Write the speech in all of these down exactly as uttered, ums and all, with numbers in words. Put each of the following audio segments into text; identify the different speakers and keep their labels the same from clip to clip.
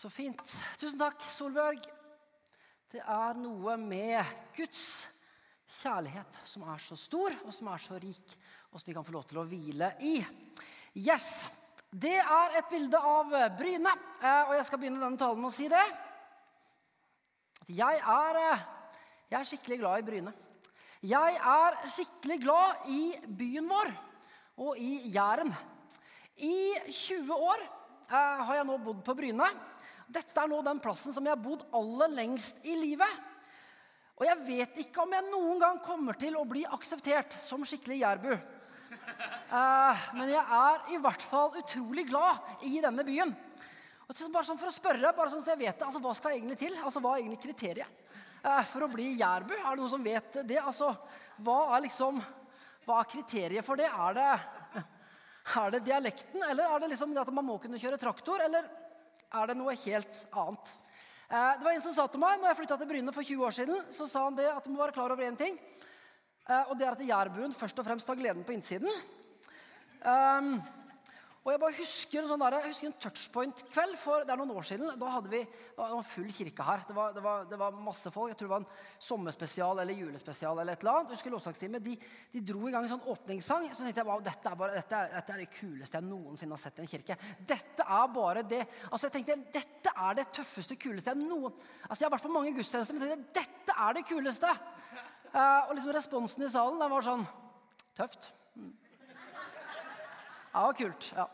Speaker 1: Så fint. Tusen takk, Solbjørg. Det er noe med Guds kjærlighet som er så stor, og som er så rik, og som vi kan få lov til å hvile i. Yes, det er et bilde av Bryne, og jeg skal begynne denne talen med å si det. Jeg er, jeg er skikkelig glad i Bryne. Jeg er skikkelig glad i byen vår, og i Jæren. I tjue år eh, har jeg nå bodd på Bryne. Dette er nå den plassen som jeg har bodd aller lengst i livet. Og jeg vet ikke om jeg noen gang kommer til å bli akseptert som skikkelig jærbu. Eh, men jeg er i hvert fall utrolig glad i denne byen. Og bare sånn for å spørre, bare sånn at jeg vet det, altså hva skal egentlig til? Altså hva er egentlig kriteriet eh, for å bli jærbu? Er det noen som vet det? Altså, hva er liksom, hva er kriteriet for det? Er det, er det dialekten, eller er det liksom det at man må kunne kjøre traktor, eller er det noe helt annet? Eh, det var en som sa til meg, når jeg flyttet til Bryne for tjue år siden, så sa han det at du må være klar over en ting, eh, og det er at jærbuen først og fremst har gleden på innsiden. Um, og jeg bare husker, sånn der, jeg husker en touchpoint-kveld, for det er noen år siden, da hadde vi, det var full kirke her, det var, det, var, det var masse folk, jeg tror det var en sommerspesial eller julespesial eller et eller annet. Jeg husker lovsangstimen, de, de dro i gang en sånn åpningssang, så tenkte jeg, wow, dette er, bare, dette, er, dette er det kuleste jeg noensinne har sett i en kirke. Dette er bare det, altså jeg tenkte, dette er det tøffeste, kuleste jeg noen, altså jeg har vært på mange gudstjenester, men jeg tenkte, dette er det kuleste. Uh, og liksom responsen i salen, den var sånn, tøft. Mm. Ja, kult, ja.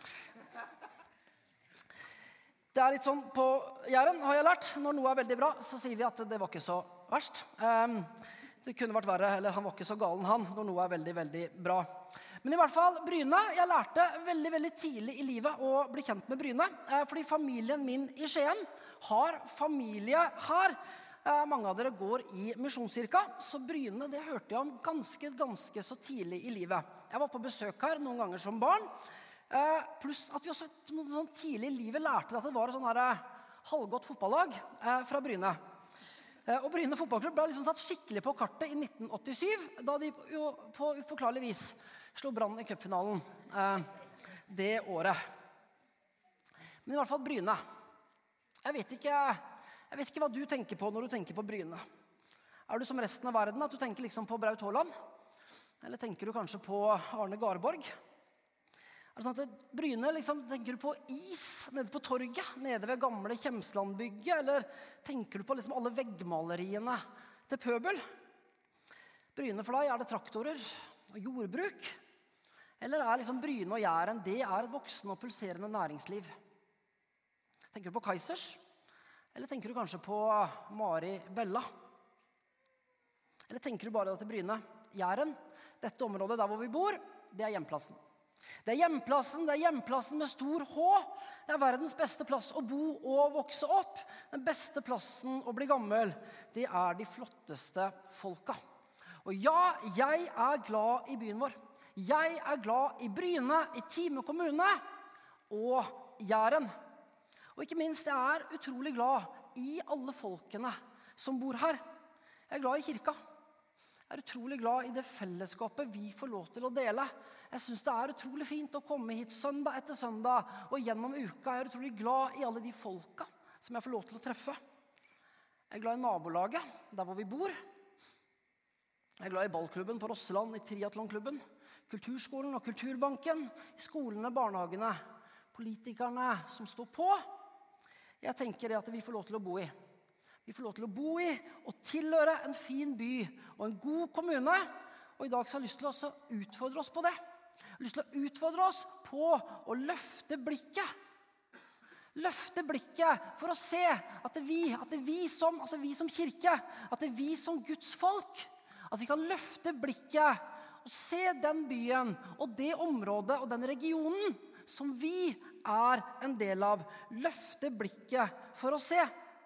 Speaker 1: Det er litt sånn på Jæren, har jeg lært. Når noe er veldig bra, så sier vi at det var ikke så verst. Um, det kunne vært verre, eller han var ikke så galen han, når noe er veldig, veldig bra. Men i hvert fall, Bryne, jeg lærte veldig, veldig tidlig i livet å bli kjent med Bryne, eh, fordi familien min i Skien har familie her. Eh, mange av dere går i misjonskirka, så Bryne, det hørte jeg om ganske, ganske så tidlig i livet. Jeg var på besøk her noen ganger som barn, eh, pluss at vi også sånn tidlig i livet lærte at det var et sånn her halvgodt fotballag eh, fra Bryne. Eh, og Bryne fotballklubb ble liksom satt skikkelig på kartet i nitten åttisyv, da de jo på uforklarlig vis slo Brann i cupfinalen eh, det året. Men i hvert fall Bryne. Jeg vet ikke... Jeg vet ikke hva du tenker på når du tenker på Bryne. Er du som resten av verden, at du tenker liksom på Braut Haaland? Eller tenker du kanskje på Arne Garborg? Er det sånn at Bryne, liksom, tenker du på is nede på torget, nede ved gamle Kjemslandbygget, eller tenker du på liksom alle veggmaleriene til Pøbel? Bryne for deg, er det traktorer og jordbruk? Eller er liksom Bryne og Jæren, det er et voksende og pulserende næringsliv? Tenker du på Kaisers? Eller tenker du kanskje på Mari Bella? Eller tenker du bare til Bryne? Jæren, dette området der hvor vi bor, det er hjemplassen. Det er hjemplassen, det er hjemplassen med stor H. Det er verdens beste plass å bo og vokse opp. Den beste plassen å bli gammel, det er de flotteste folka. Og ja, jeg er glad i byen vår. Jeg er glad i Bryne, i Time kommune og Jæren. Og ikke minst, jeg er utrolig glad i alle folkene som bor her. Jeg er glad i kirka. Jeg er utrolig glad i det fellesskapet vi får lov til å dele. Jeg synes det er utrolig fint å komme hit søndag etter søndag, og gjennom uka er jeg utrolig glad i alle de folka som jeg får lov til å treffe. Jeg er glad i nabolaget, der hvor vi bor. Jeg er glad i ballklubben på Rosseland, i triathlonklubben, kulturskolen og kulturbanken, i skolene, barnehagene, politikerne som står på. Jeg tenker at vi får lov til å bo i. Vi får lov til å bo i og tilhøre en fin by og en god kommune. Og i dag så har jeg lyst til å utfordre oss på det. Jeg har lyst til å utfordre oss på å løfte blikket. Løfte blikket for å se at det er vi, at det er vi som, altså vi som kirke, at det er vi som Guds folk, at vi kan løfte blikket og se den byen og det området og den regionen som vi er en del av. Løfte blikket for å se.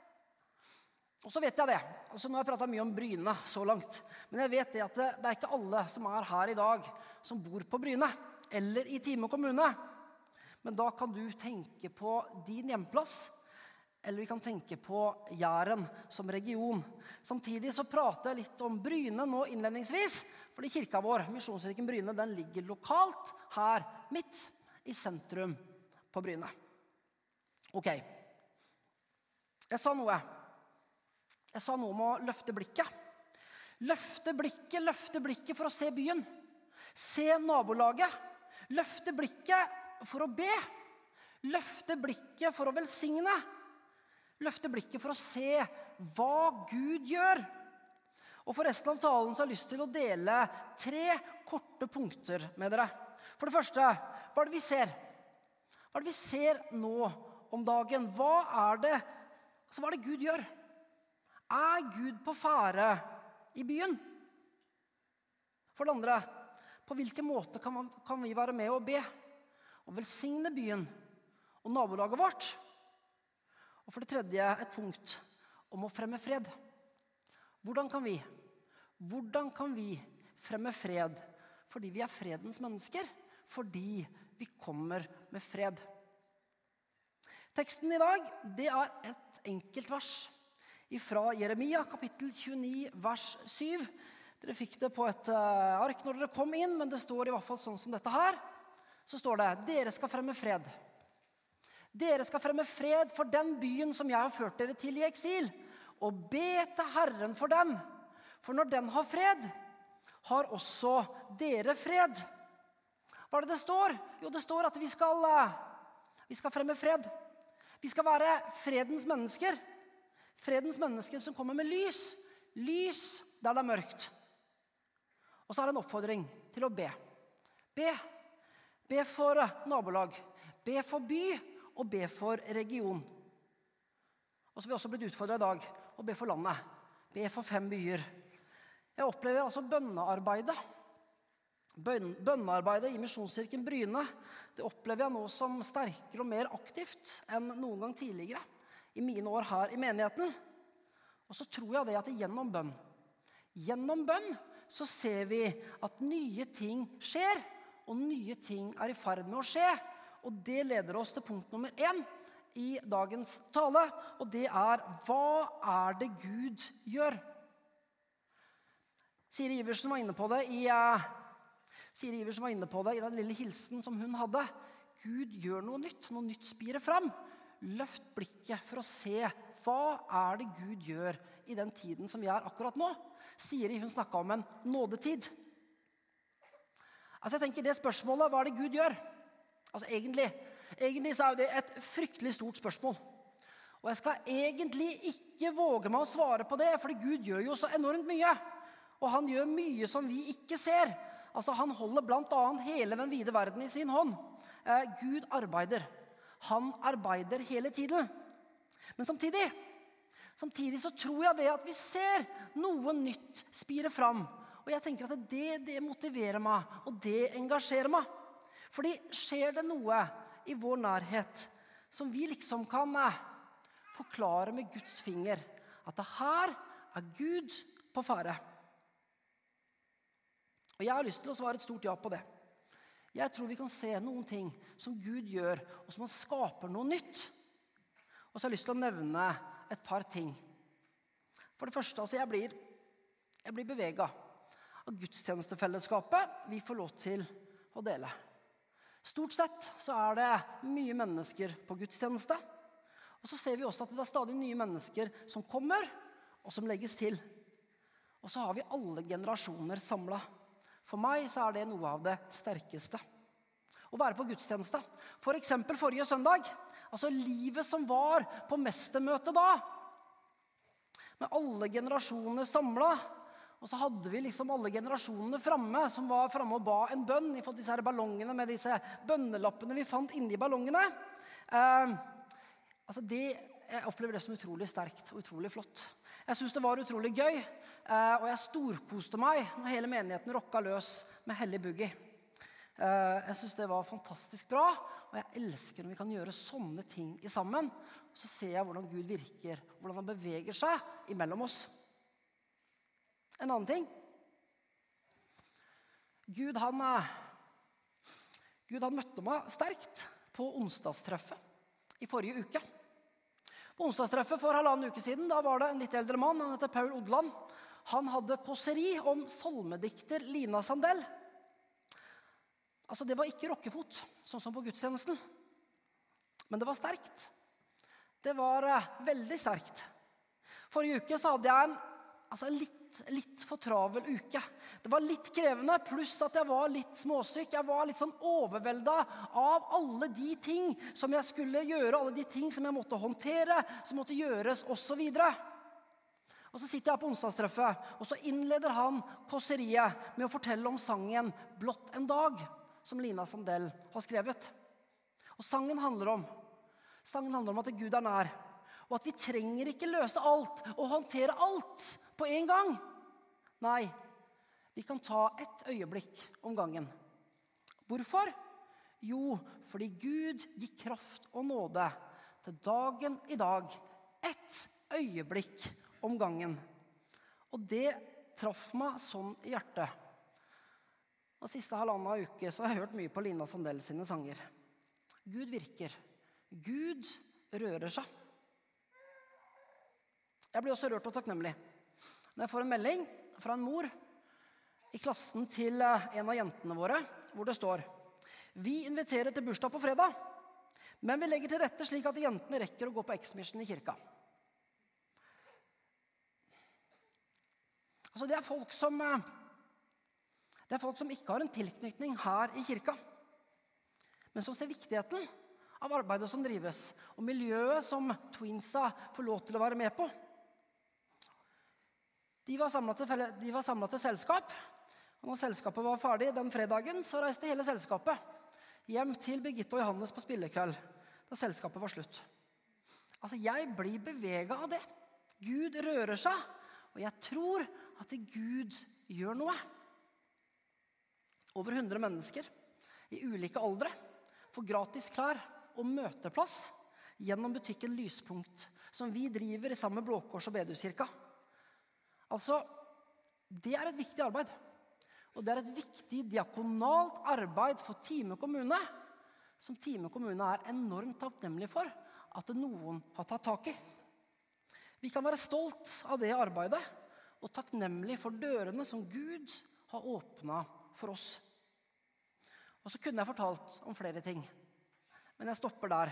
Speaker 1: Og så vet jeg det. Altså, nå har jeg pratet mye om Bryne så langt. Men jeg vet det at det, det er ikke alle som er her i dag som bor på Bryne eller i Time kommune. Men da kan du tenke på din hjemplass, eller vi kan tenke på Jæren som region. Samtidig så prater jeg litt om Bryne nå innledningsvis, fordi kirka vår, Misjonskirken Bryne, den ligger lokalt her midt i sentrum på Bryne. Ok, Jeg sa noe. Jeg sa noe om å løfte blikket. Løfte blikket, løfte blikket for å se byen. Se nabolaget. Løfte blikket for å be. Løfte blikket for å velsigne. Løfte blikket for å se hva Gud gjør. Og for resten av talen så har jeg lyst til å dele tre korte punkter med dere. For det første, hva er det vi ser? Hva er det vi ser nå om dagen? Hva er det, altså hva er det Gud gjør? Er Gud på ferde i byen? For det andre, på hvilken måte kan, man, kan vi være med og be og velsigne byen og nabolaget vårt? Og for det tredje, et punkt om å fremme fred. Hvordan kan vi? Hvordan kan vi fremme fred? Fordi vi er fredens mennesker. Fordi vi kommer med fred. Teksten i dag, det er et enkelt vers fra Jeremia, kapittel tjueni, vers syv. Dere fikk det på et ark når dere kom inn, men det står i hvert fall sånn som dette her. Så står det, dere skal fremme fred. Dere skal fremme fred for den byen som jeg har ført dere til i eksil, og be til Herren for den. For når den har fred, har også dere fred. Hva er det det står? Jo, det står at vi skal, vi skal fremme fred. Vi skal være fredens mennesker. Fredens mennesker som kommer med lys. Lys der det er mørkt. Og så er det en oppfordring til å be. Be. Be for nabolag. Be for by, og be for region. Og så har vi også blitt utfordret i dag å be for landet. Be for fem byer. Jeg opplever altså bønnearbeidet. Bøn, bønnearbeidet i Misjonskirken Bryne, det opplever jeg nå som sterkere og mer aktivt enn noen gang tidligere i mine år her i menigheten. Og så tror jeg det at det gjennom bønn, gjennom bønn så ser vi at nye ting skjer, og nye ting er i ferd med å skje. Og det leder oss til punkt nummer én i dagens tale, og det er, hva er det Gud gjør? Siri Iversen var inne på det i, uh, Siri Iversen var inne på det i den lille hilsen som hun hadde. Gud gjør noe nytt, noe nytt spirer frem. Løft blikket for å se, hva er det Gud gjør i den tiden som vi er akkurat nå? Siri, hun snakket om en nådetid. Altså jeg tenker det spørsmålet, hva er det Gud gjør? Altså egentlig, egentlig så er det et fryktelig stort spørsmål. Og jeg skal egentlig ikke våge meg å svare på det, fordi Gud gjør jo så enormt mye. Og han gjør mye som vi ikke ser. Altså han holder blant annet hele den vide verden i sin hånd. Eh, Gud arbeider. Han arbeider hele tiden. Men samtidig, samtidig så tror jeg det at vi ser noe nytt spire fram. Og jeg tenker at det, det motiverer meg, og det engasjerer meg. Fordi skjer det noe i vår nærhet som vi liksom kan eh, forklare med Guds finger, at det her er Gud på ferde. Og jeg har lyst til å svare et stort ja på det. Jeg tror vi kan se noen ting som Gud gjør, og som han skaper noe nytt. Og så har jeg lyst til å nevne et par ting. For det første, altså jeg blir, jeg blir beveget av gudstjenestefellesskapet vi får lov til å dele. Stort sett så er det mye mennesker på gudstjeneste. Og så ser vi også at det er stadig nye mennesker som kommer, og som legges til. Og så har vi alle generasjoner samlet. For meg så er det noe av det sterkeste. Å være på gudstjeneste. For eksempel forrige søndag. Altså livet som var på mestermøtet da. Med alle generasjoner samlet. Og så hadde vi liksom alle generasjonene fremme, som var fremme og ba en bønn. Vi fått disse her ballongene med disse bønnelappene vi fant inni ballongene. Eh, altså det, jeg opplever det som utrolig sterkt og utrolig flott. Jeg synes det var utrolig gøy. Uh, og jeg storkoste meg når hele menigheten rocka løs med hellig boogie. Uh, jeg synes det var fantastisk bra, og jeg elsker når vi kan gjøre sånne ting i sammen. Og så ser jeg hvordan Gud virker, hvordan han beveger seg imellom oss. En annen ting. Gud han, uh, Gud han møtte meg sterkt på onsdagstreffet i forrige uke. På onsdagstreffet for halvannen uke siden, da var det en litt eldre mann, han heter Paul Odland. Han hadde kåseri om salmedikter Lina Sandell. Altså det var ikke rockefot, sånn som på gudstjenesten. Men det var sterkt. det var eh, veldig sterkt. Forrige uke så hadde jeg en, altså en litt, litt for travel uke. Det var litt krevende, pluss at jeg var litt småsyk. Jeg var litt sånn overveldet av alle de ting som jeg skulle gjøre, alle de ting som jeg måtte håndtere, som måtte gjøres, og så videre. Og så sitter jeg på onsdagstreffet, og så innleder han kåseriet med å fortelle om sangen «Blått en dag», som Lina Sandell har skrevet. Og sangen handler om, sangen handler om at Gud er nær, og at vi trenger ikke løse alt og håndtere alt på en gang. Nei, vi kan ta et øyeblikk om gangen. Hvorfor? Jo, fordi Gud gir kraft og nåde til dagen i dag. Et øyeblikk om gangen. Og det traff meg sånn i hjertet. Og siste halvannet uke så har jeg hørt mye på Lina Sandell sine sanger. Gud virker. Gud rører seg. Jeg blir også rørt og takknemlig når jeg får en melding fra en mor i klassen til en av jentene våre, hvor det står: Vi inviterer til bursdag på fredag, men vi legger til rette slik at jentene rekker å gå på X-mission i kirka. Altså det er folk som Det er folk som ikke har en tilknytning her i kirka, men som ser viktigheten av arbeidet som drives, og miljøet som Twinsa får lov til å være med på. De var samlet til, de var samlet til selskap, og når selskapet var ferdig den fredagen, så reiste hele selskapet hjem til Birgitte og Johannes på spillekveld, da selskapet var slutt. Altså, jeg blir beveget av det. Gud rører seg, og jeg tror at Gud gjør noe. Over hundre mennesker i ulike aldre får gratis klær og møteplass gjennom butikken Lyspunkt, som vi driver i samme Blå Kors og Bedehuskirka. Altså, det er et viktig arbeid. Og det er et viktig diakonalt arbeid for Time kommune, som Time kommune er enormt takknemlig for at noen har tatt tak i. Vi kan være stolt av det arbeidet, og takknemlig for dørene som Gud har åpnet for oss. Og så kunne jeg fortalt om flere ting, men jeg stopper der.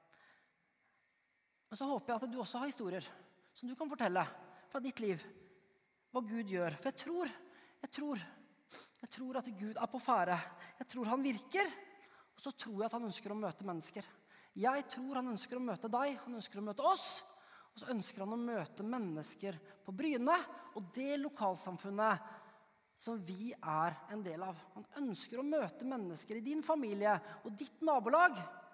Speaker 1: Men så håper jeg at du også har historier som du kan fortelle fra ditt liv, hva Gud gjør. For jeg tror, jeg tror, jeg tror at Gud er på ferde. Jeg tror han virker, og så tror jeg at han ønsker å møte mennesker. Jeg tror han ønsker å møte deg, han ønsker å møte oss, og så ønsker han å møte mennesker på Bryne, og det lokalsamfunnet som vi er en del av. Han ønsker å møte mennesker i din familie og ditt nabolag.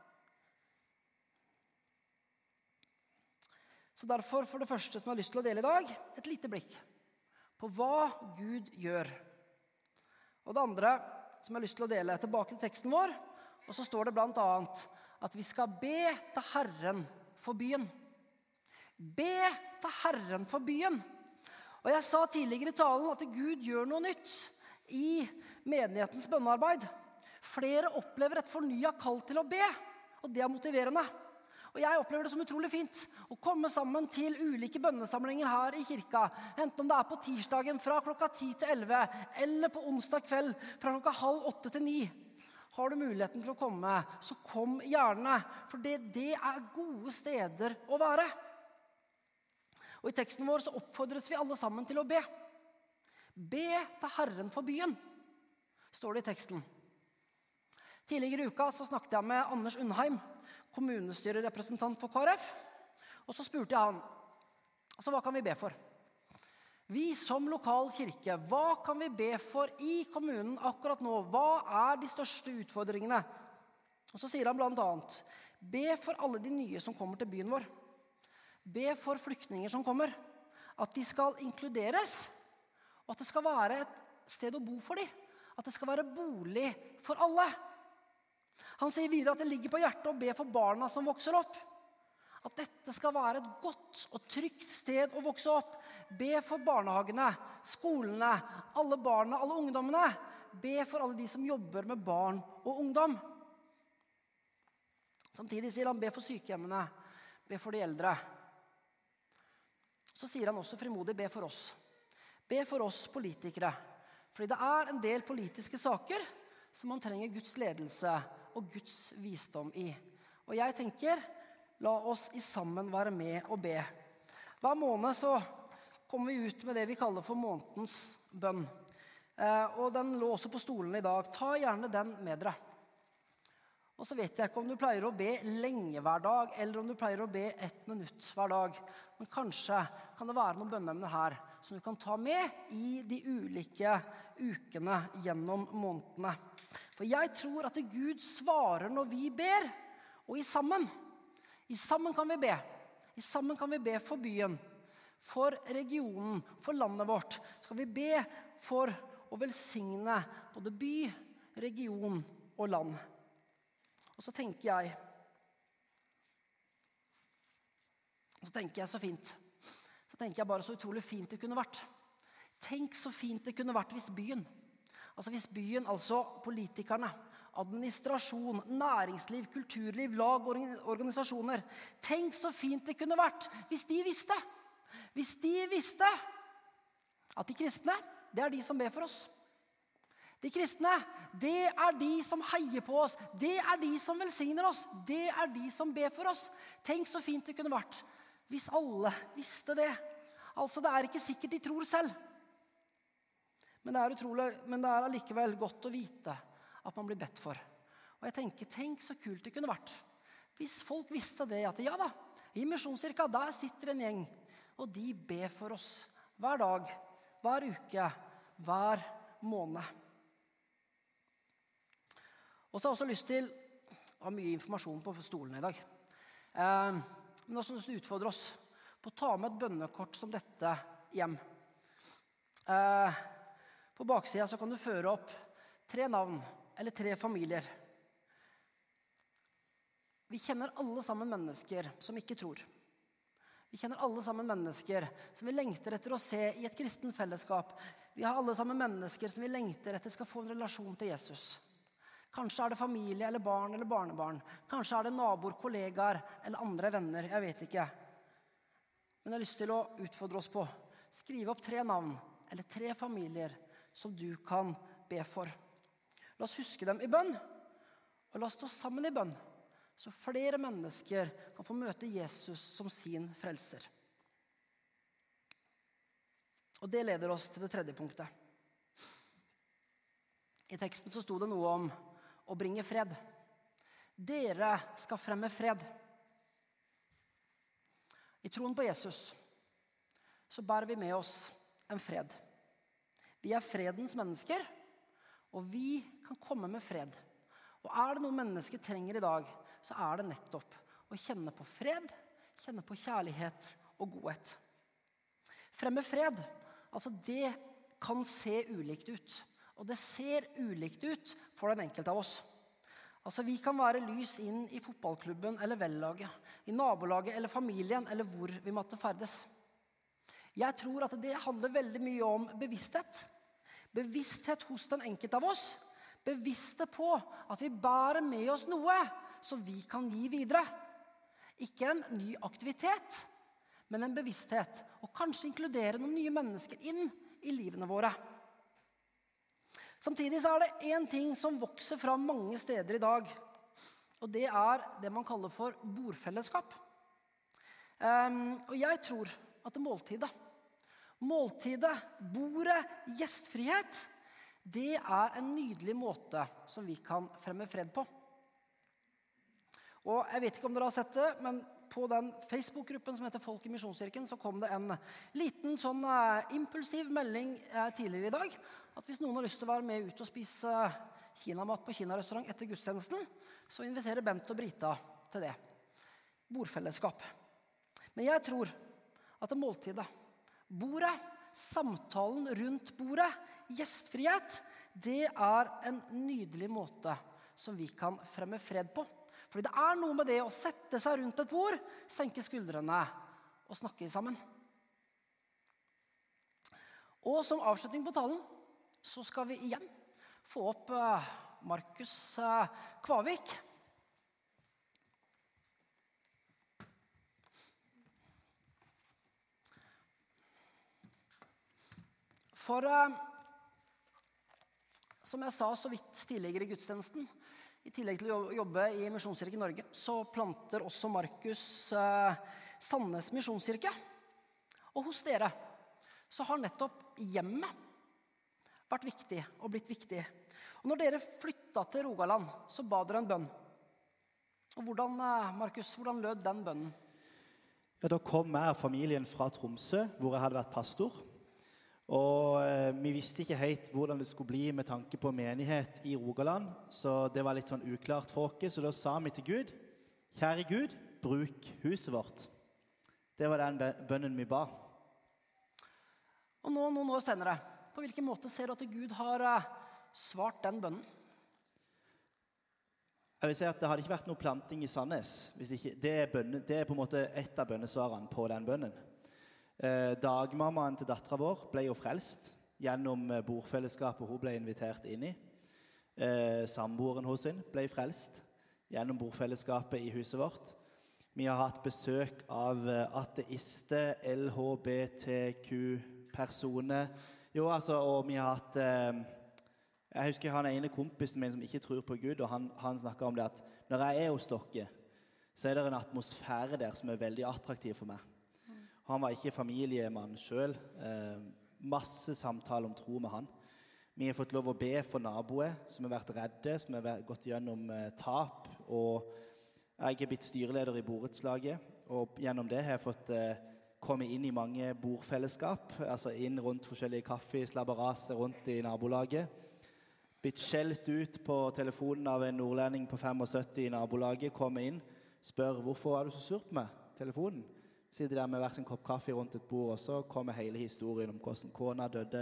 Speaker 1: Så derfor, for det første som jeg har lyst til å dele i dag, et lite blikk på hva Gud gjør. Og det andre som jeg har lyst til å dele, tilbake til teksten vår, og så står det blant annet at vi skal be til Herren for byen. Be til Herren for byen. Og jeg sa tidligere i talen at Gud gjør noe nytt i menighetens bønnearbeid. Flere opplever et fornyet kall til å be, og det er motiverende. Og jeg opplever det som utrolig fint å komme sammen til ulike bønnesamlinger her i kirka, enten om det er på tirsdagen fra klokka ti til elleve, eller på onsdag kveld fra klokka halv åtte til ni. Har du muligheten til å komme, så kom gjerne, for det, det er gode steder å være. Og i teksten vår så oppfordres vi alle sammen til å be. Be til Herren for byen, står det i teksten. Tidligere i uka så snakket jeg med Anders Undheim, kommunestyrerepresentant for K R F, og så spurte jeg han, altså hva kan vi be for? Vi som lokal kirke, hva kan vi be for i kommunen akkurat nå? Hva er de største utfordringene? Og så sier han blant annet, be for alle de nye som kommer til byen vår. Be for flyktninger som kommer, at de skal inkluderes, og at det skal være et sted å bo for dem, at det skal være bolig for alle. Han sier videre at det ligger på hjertet å be for barna som vokser opp, at dette skal være et godt og trygt sted å vokse opp. Be for barnehagene, skolene, alle barna, alle ungdommene. Be for alle de som jobber med barn og ungdom. Samtidig sier han be for sykehjemmene, be for de eldre. Så sier han også frimodig, be for oss. Be for oss politikere. Fordi det er en del politiske saker som man trenger Guds ledelse og Guds visdom i. Og jeg tenker, la oss i sammen være med og be. Hver måned så kommer vi ut med det vi kaller for månedens bønn. Eh, og den lå også på stolen i dag. Ta gjerne den med dere. Og så vet jeg ikke om du pleier å be lenge hver dag, eller om du pleier å be ett minutt hver dag. Men kanskje kan det være noen bønneemner her som du kan ta med i de ulike ukene gjennom månedene. For jeg tror at Gud svarer når vi ber, og i sammen. I sammen kan vi be. I sammen kan vi be for byen, for regionen, for landet vårt. Så kan vi be for å velsigne både by, region og land. Og så tenker jeg, så tenker jeg så fint. Så tenker jeg bare så utrolig fint det kunne vært. Tenk så fint det kunne vært hvis byen, altså hvis byen, altså politikerne, administrasjon, næringsliv, kulturliv, lag og organisasjoner. Tenk så fint det kunne vært hvis de visste. Hvis de visste at de kristne, det er de som ber for oss. De kristne, det er de som heier på oss. Det er de som velsigner oss. Det er de som ber for oss. Tenk så fint det kunne vært hvis alle visste det. Altså, det er ikke sikkert de tror selv. Men det er utrolig, men det er allikevel godt å vite at man blir bedt for. Og jeg tenker, tenk så kult det kunne vært hvis folk visste det, at ja da, i Misjonskirka, der sitter en gjeng, og de ber for oss hver dag, hver uke, hver måned. Og så har jeg også lyst til, det var mye informasjon på stolen i dag, eh, men også lyst til å utfordre oss på å ta med et bønnekort som dette hjem. Eh, på baksiden så kan du føre opp tre navn, eller tre familier. Vi kjenner alle sammen mennesker som ikke tror. Vi kjenner alle sammen mennesker som vi lengter etter å se i et kristen fellesskap. Vi har alle sammen mennesker som vi lengter etter skal få en relasjon til Jesus. Kanskje er det familie eller barn eller barnebarn. Kanskje er det naboer, kollegaer eller andre venner. Jeg vet ikke. Men jeg har lyst til å utfordre oss på. Skrive opp tre navn eller tre familier som du kan be for. La oss huske dem i bønn, og la oss stå sammen i bønn, så flere mennesker kan få møte Jesus som sin frelser. Og det leder oss til det tredje punktet. I teksten så sto det noe om å bringe fred. Dere skal fremme fred. I troen på Jesus så bærer vi med oss en fred. Vi er fredens mennesker, og vi kan komme med fred. Og er det noe mennesker trenger i dag, så er det nettopp å kjenne på fred, kjenne på kjærlighet og godhet. Fremme fred, altså det kan se ulikt ut. Og det ser ulikt ut for den enkelte av oss. Altså vi kan være lys inn i fotballklubben eller vellaget, i nabolaget eller familien, eller hvor vi måtte ferdes. Jeg tror at det handler veldig mye om bevissthet. Bevissthet hos den enkelte av oss. Bevisste på at vi bærer med oss noe som vi kan gi videre. Ikke en ny aktivitet, men en bevissthet. Og kanskje inkludere noen nye mennesker inn i livene våre. Samtidig så er det en ting som vokser fram mange steder i dag. Og det er det man kaller for bordfellesskap. Um, og jeg tror at det måltidet, måltidet, bordet, gjestfrihet, det er en nydelig måte som vi kan fremme fred på. Og jeg vet ikke om dere har sett det, men på den Facebook-gruppen som heter Folk i Misjonskirken, så kom det en liten sånn uh, impulsiv melding uh, tidligere i dag, at hvis noen har lyst til å være med ut og spise uh, kinamat på kinarestaurant etter gudstjenesten, så inviterer Bent og Brita til det. Bordfellesskap. Men jeg tror at det måltidet, bordet, samtalen rundt bordet, gjestfrihet, det er en nydelig måte som vi kan fremme fred på. Fordi det er noe med det å sette seg rundt et bord, senke skuldrene og snakke sammen. Og som avslutning på talen, så skal vi igjen få opp uh, Markus uh, Kvavik. For uh, som jeg sa så vidt tidligere i gudstjenesten, I tillegg til å jobbe i Misjonskirken Norge, så planter også Markus eh, Sandnes Misjonskirke. Og hos dere så har nettopp hjemmet vært viktig og blitt viktig. Og når dere flyttet til Rogaland, så ba dere en bønn. Og hvordan, eh, Markus, hvordan lød den bønnen?
Speaker 2: Ja, da kom jeg og familien fra Tromsø, hvor jeg hadde vært pastor. Og eh, vi visste ikke helt hvordan det skulle bli med tanke på menighet i Rogaland, så det var litt sånn uklart for oss. Så da sa vi til Gud, kjære Gud, bruk huset vårt. Det var den bønnen vi ba.
Speaker 1: Og nå, noen år senere, på hvilken måte ser du at Gud har eh, svart den bønnen?
Speaker 2: Jeg vil si at det hadde ikke vært noe planting i Sandnes. Hvis ikke, det, er bønne, det er på en måte et av bønnesvarene på den bønnen. Eh, dagmammaen til datteren vår ble jo frelst gjennom bordfellesskapet hun ble invitert inn i. Eh, samboeren hos henne ble frelst gjennom bordfellesskapet i huset vårt. Vi har hatt besøk av ateister, L H B T Q-personer. Jo, altså, og vi har hatt... Eh, Jeg husker han ene kompisen min som ikke tror på Gud, og han, han snakket om det at når jeg er hos dere, så er det en atmosfære der som er veldig attraktiv for meg. Han var ikke familiemann selv. Eh, masse samtaler om tro med han. Vi har fått lov å be for naboer som har vært redde, som har gått gjennom eh, tap. Og jeg er blitt styreleder i borettslaget, og gjennom det har jeg fått eh, komme inn i mange bordfellesskap, altså inn rundt forskjellige kaffe, slabberaser rundt i nabolaget. Blitt skjelt ut på telefonen av en nordlending på syttifem i nabolaget, kommer inn, spør hvorfor er du så sur på meg, telefonen. Sitter der med hver sin kopp kaffe rundt et bord, og så kommer hele historien om hvordan kona døde,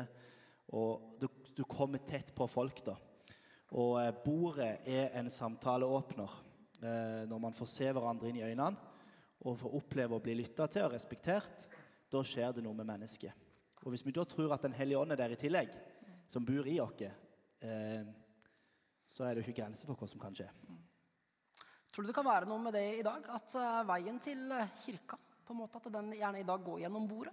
Speaker 2: og du, du kommer tett på folk da. Og eh, bordet er en samtaleåpner, eh, når man får se hverandre inn i øynene, og får oppleve å bli lyttet til og respektert, da skjer det noe med mennesket. Og hvis vi da tror at den hellige ånd er der i tillegg, som bor i oss, Eh, så er det jo ikke grenser for hva som kan skje.
Speaker 1: Tror du det kan være noe med det i dag? At uh, veien til kirka, på en måte, at den gjerne i dag går gjennom bordet?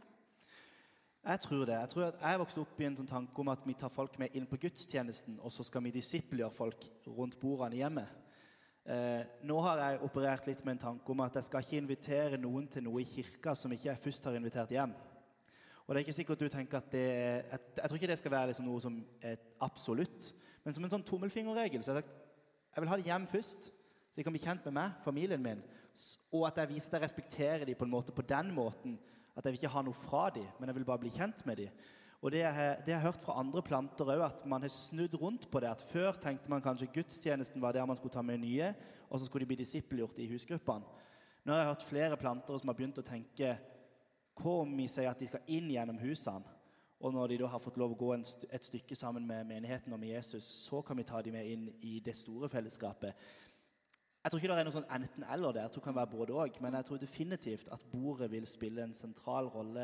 Speaker 2: Jeg tror det. Jeg tror at jeg vokste opp i en sånn tanke om at vi tar folk med inn på gudstjenesten, og så skal vi disippelgjøre folk rundt bordene hjemme. Eh, nå har jeg operert litt med en tanke om at jeg skal ikke invitere noen til noe i kirka som ikke jeg først har invitert hjem. Og det er ikke sikkert at du tenker at det er, jeg, jeg tror ikke det skal være liksom noe som er absolutt, men som en sånn tommelfingerregel. Så jeg har sagt, jeg vil ha det hjem først, så de kan bli kjent med meg, familien min, og at jeg viser at jeg respekterer dem på en måte på den måten, at jeg vil ikke ha noe fra dem, men jeg vil bare bli kjent med dem. Og det jeg, det jeg har hørt fra andre planter også, at man har snudd rundt på det, at før tenkte man kanskje gudstjenesten var der man skulle ta med nye, og så skulle de bli disippelgjort i husgruppene. Nå har jeg hørt flere planter som har begynt å tenke, hva om vi sier at de skal inn gjennom husene, og når de da har fått lov å gå en st- et stykke sammen med menigheten og med Jesus, så kan vi ta dem med inn i det store fellesskapet. Jeg tror ikke det er noe sånn enten eller der, jeg tror det kan være både og, men jeg tror definitivt at bordet vil spille en sentral rolle,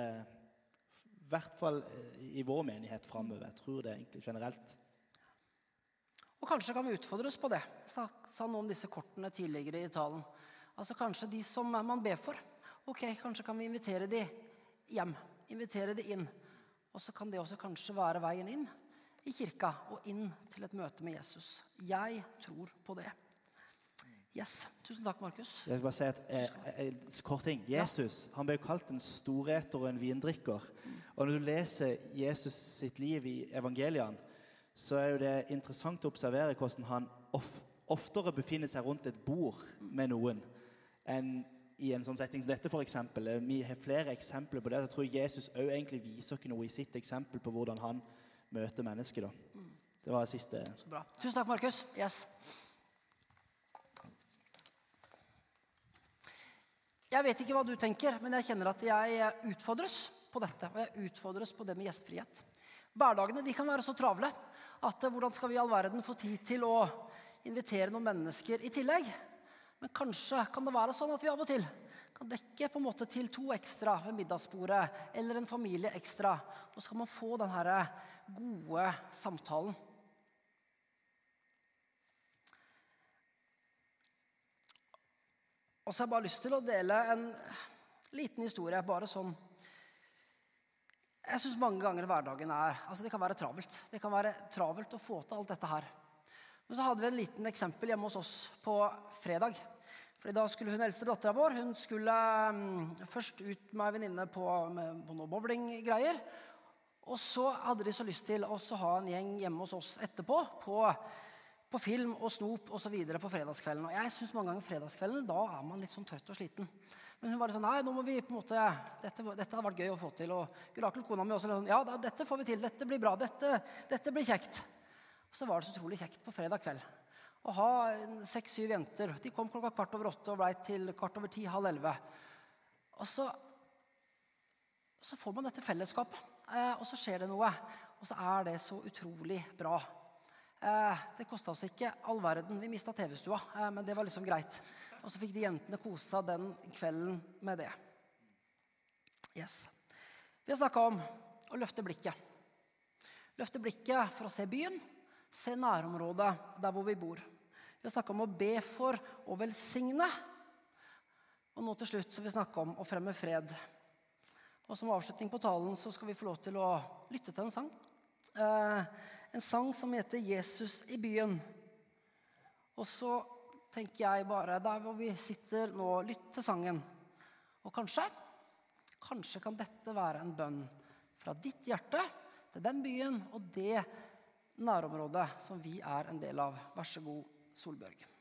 Speaker 2: i hvert fall i vår menighet fremover. Jeg tror det egentlig generelt.
Speaker 1: Og kanskje kan vi utfordre oss på det. Jeg sa noe om disse kortene tidligere i talen. Altså kanskje de som man ber for, ok, kanskje kan vi invitere de hjem, invitere de inn. Og så kan det også kanskje være veien inn i kirka og inn til et møte med Jesus. Jeg tror på det. Yes, tusen takk, Markus.
Speaker 2: Jeg vil bare si et, et, et kort ting. Jesus, ja. Han ble jo kalt en storeter og en vindrikker. Og når du leser Jesus sitt liv i evangeliene, så er jo det interessant å observere hvordan han of, oftere befinner seg rundt et bord med noen enn i en sånn setting som dette for eksempel. Vi har flere eksempler på det. Jeg tror Jesus også egentlig viser noe i sitt eksempel på hvordan han møter mennesker. Da. Det var det siste.
Speaker 1: Så bra. Tusen takk, Markus. Yes. Jeg vet ikke hva du tenker, men jeg kjenner at jeg utfordres på dette, og jeg utfordres på det med gjestfrihet. Hverdagene de kan være så travle at hvordan skal vi i all verden få tid til å invitere noen mennesker i tillegg? Men kanskje kan det være sånn at vi av og til kan dekke på en måte til to ekstra ved middagsbordet, eller en familie ekstra, og så kan man få den her gode samtalen. Og så har jeg bare lyst til å dele en liten historie, bare sånn. Jeg synes mange ganger hverdagen er, altså det kan være travelt. Det kan være travelt å få til alt dette her. Men så hadde vi en liten eksempel hjemme hos oss på fredag. Fordi da skulle hun eldste datteren vår, hun skulle um, først ut med en venninne på, med, på noe bowlinggreier. Og så hadde de så lyst til å ha en gjeng hjemme hos oss etterpå, på, på film og snop og så videre på fredagskvelden. Og jeg synes mange ganger fredagskvelden, da er man litt sånn trøtt og sliten. Men hun var sånn, nei, nå må vi på en måte, dette, dette har vært gøy å få til. Og Gurakel, kona mi også, sånn, ja, da, dette får vi til, dette blir bra, dette, dette blir kjekt. Og så var det så utrolig kjekt på fredag kveld. Å ha seks, syv jenter. De kom klokka kvart over åtte og ble til kvart over ti, halv elleve. Og så, så får man dette fellesskapet, eh, og så skjer det noe. Og så er det så utrolig bra. Eh, det kostet oss ikke all verden. Vi mistet T V-stua, eh, men det var liksom greit. Og så fikk de jentene kose seg den kvelden med det. Yes. Vi har snakket om å løfte blikket. Løfte blikket for å se byen, se nærområdet der hvor vi bor. Vi har snakket om å be for å velsigne. Og nå til slutt så vi snakke om å fremme fred. Og som avslutning på talen så skal vi få lov til å lytte til en sang. Eh, en sang som heter Jesus i byen. Og så tenker jeg bare der hvor vi sitter nå, lytt til sangen. Og kanskje, kanskje kan dette være en bønn fra ditt hjerte til den byen og det nærområdet som vi er en del av. Vær så god, Solbjørg.